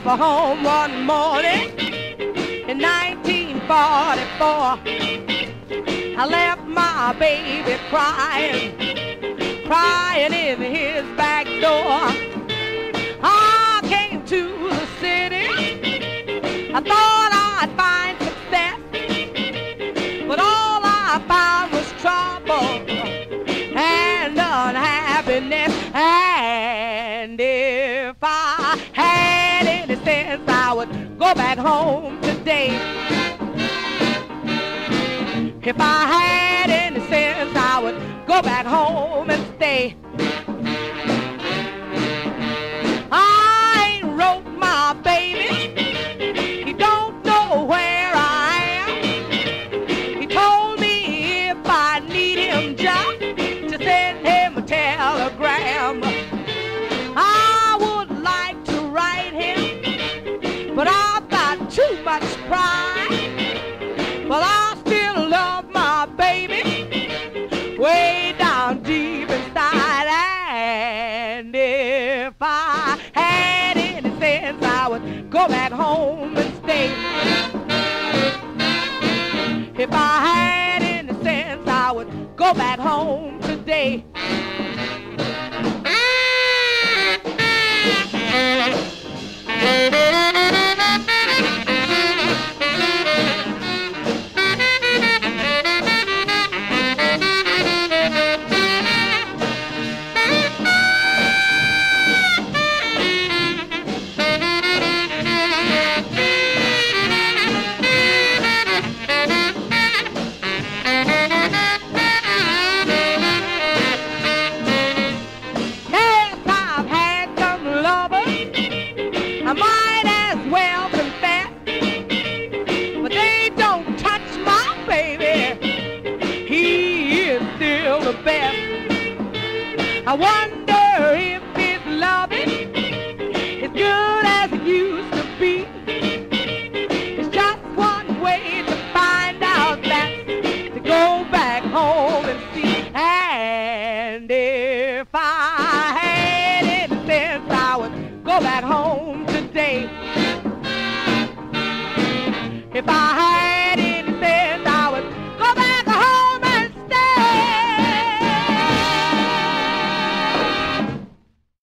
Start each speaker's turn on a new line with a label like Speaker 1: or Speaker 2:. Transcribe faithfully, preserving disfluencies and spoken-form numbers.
Speaker 1: for home one morning in nineteen forty-four. I left my baby crying, crying in his back door. I came to the city, I thought I'd find success, but all I found was trouble and unhappiness. And if I had any sense, I would go back home today. If I had any sense, I would go back home and stay. I ain't wrote my baby, he don't know where I am. He told me if I need him just to send him a telegram. I would like to write him, but I've got too much pride. Well, I still love my baby way down deep inside. And if I had any sense, I would go back home and stay. If I had any sense, I would go back home today. I might as well confess, but they don't touch my baby. He is still the best. I wonder if his loving is good as it used to be. It's just one way to find out, that's to go back home and see. And if I had any sense, I would go back home today. If I had